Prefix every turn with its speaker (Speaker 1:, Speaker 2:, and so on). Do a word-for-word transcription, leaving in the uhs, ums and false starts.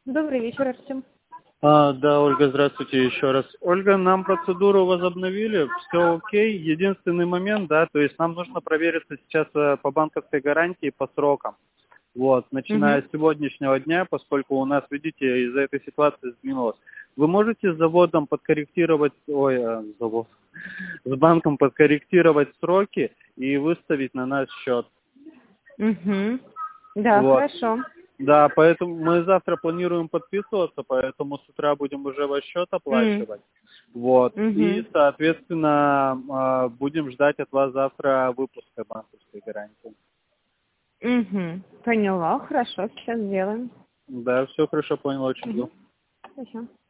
Speaker 1: Добрый вечер, Артем.
Speaker 2: А, да, Ольга, здравствуйте еще раз. Ольга, нам процедуру возобновили, все окей. Единственный момент, да, то есть нам нужно провериться сейчас э, по банковской гарантии по срокам. Вот, начиная
Speaker 1: Угу.
Speaker 2: с сегодняшнего дня, поскольку у нас, видите, из-за этой ситуации сдвинулось. Вы можете с заводом подкорректировать, ой, э, завод, с банком подкорректировать сроки и выставить на наш счет.
Speaker 1: Угу. Да,
Speaker 2: Вот.
Speaker 1: хорошо.
Speaker 2: Да, поэтому мы завтра планируем подписываться, поэтому с утра будем уже ваш счет
Speaker 1: М.
Speaker 2: оплачивать. Вот. И,
Speaker 1: Угу.
Speaker 2: соответственно, а, будем ждать от вас завтра выпуска банковской гарантии.
Speaker 1: Угу. Поняла, хорошо, сейчас сделаем.
Speaker 2: Да, все хорошо, понял, очень жду.
Speaker 1: Угу. Хорошо.